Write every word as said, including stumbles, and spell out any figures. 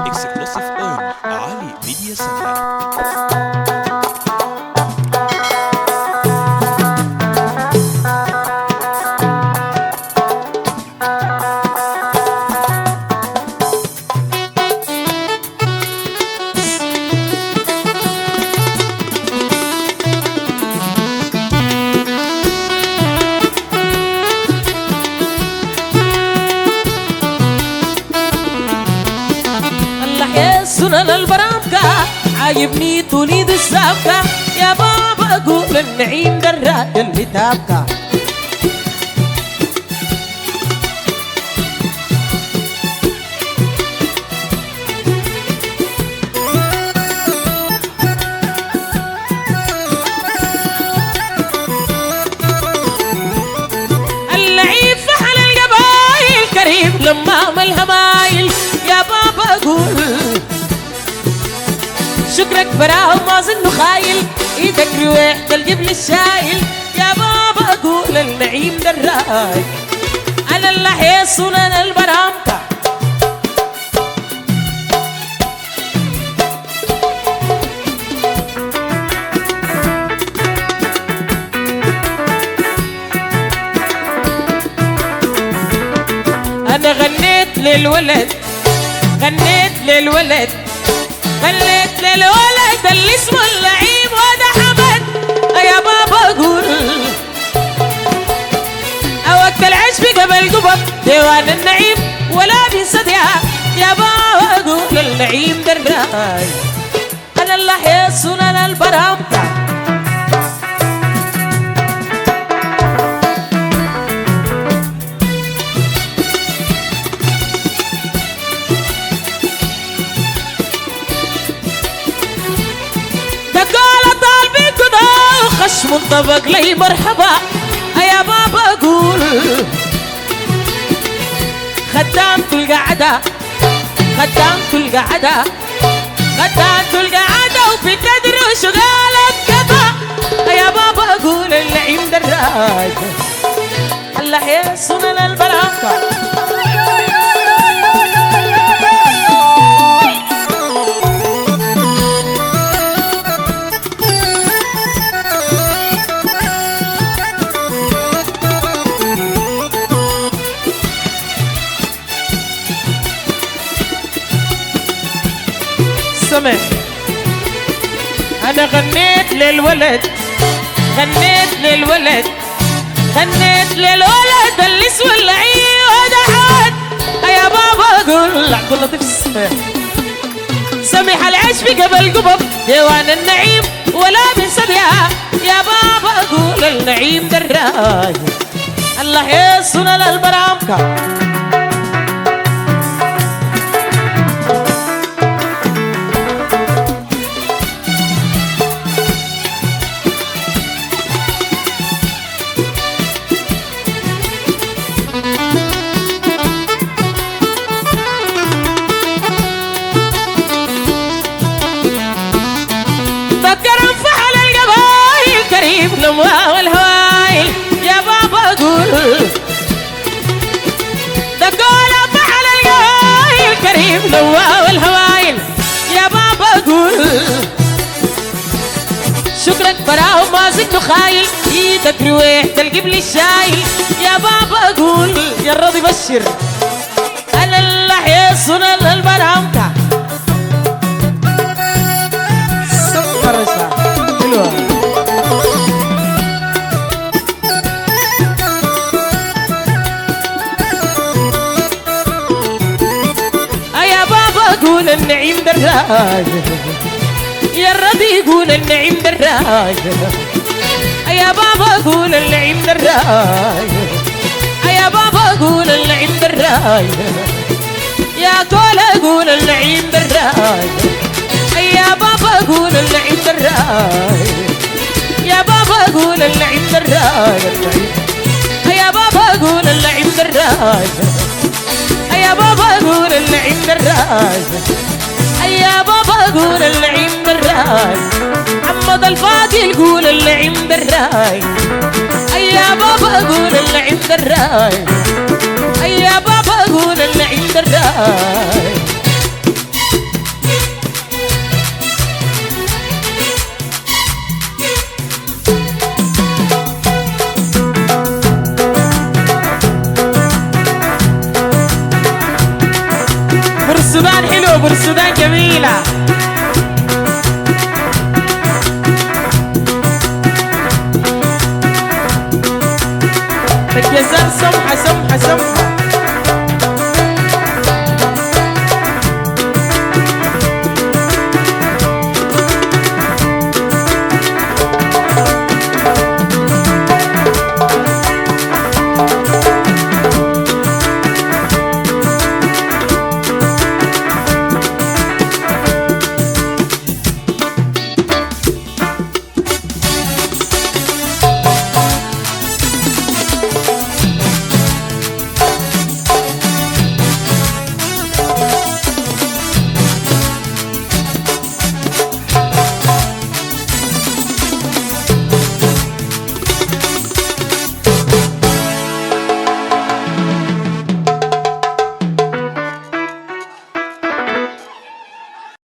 Exclusive on Ali Media Center. سنن البرامكة عايبني توليد السابكة يا بابا أقول النعيم درات اللي تابكة اللعيب فحل القبايل كريم لما ملها مايل يا بابا أقول شكرك براه ما ظنه خايل ايدك رويح بالجبل الشايل يا بابا اقول النعيم دراي انا اللي حيص سنن البرامكة انا غنيت للولد غنيت للولد غنيت للولد اللي اسمه اللعيب وده حمد يا بابا اقول وقت العشب قبل قبب ديوان النعيم ولا بينصدع يا بابا اقول اللعيب دراي انا اللي حيص سنن البرامكة خش منطبق لي مرحبا يا بابا اقول خدامت القعدة خدامت القعدة خدامت القعدة وفي قدر وشغالك كذا يا بابا اقول اللعيم دراج الله يا سنن البرامكة سمع أنا غنيت للولد غنيت للولد غنيت للولد اللي اسمه اللعيب وده حد يا بابا أقول عبد اللطيف السمع سمح العشب قبل قبب ديوان النعيم ولا بنسدها يا بابا أقول النعيم دراي الله يا سنن البرامكة لما والهوايل يا بابا اقول دقول فحل القوايل كريم لما والهوايل يا بابا اقول شكرك براه ما زدت خايل ايدك رويح تلقب لي الشايل يا بابا اقول يا راضي بشر انا اللي حيا سنن البرامكة سكر رسالة حلوة يقول النعيم دراج يا الرضي يقول النعيم دراج يا بابا قول النعيم دراج يا بابا قول النعيم دراج يا كولا قول النعيم دراج يا بابا قول النعيم دراج يا بابا قول النعيم دراج يا بابا قول النعيم دراج يا بابا قول النعيم دراج يا بابا قول النعيم دراج محمد الفاضل قول النعيم دراج يا بابا قول النعيم دراج يا بابا قول النعيم دراج وبور السودان جميلة. الجزائر سمحة سمحة سمحة.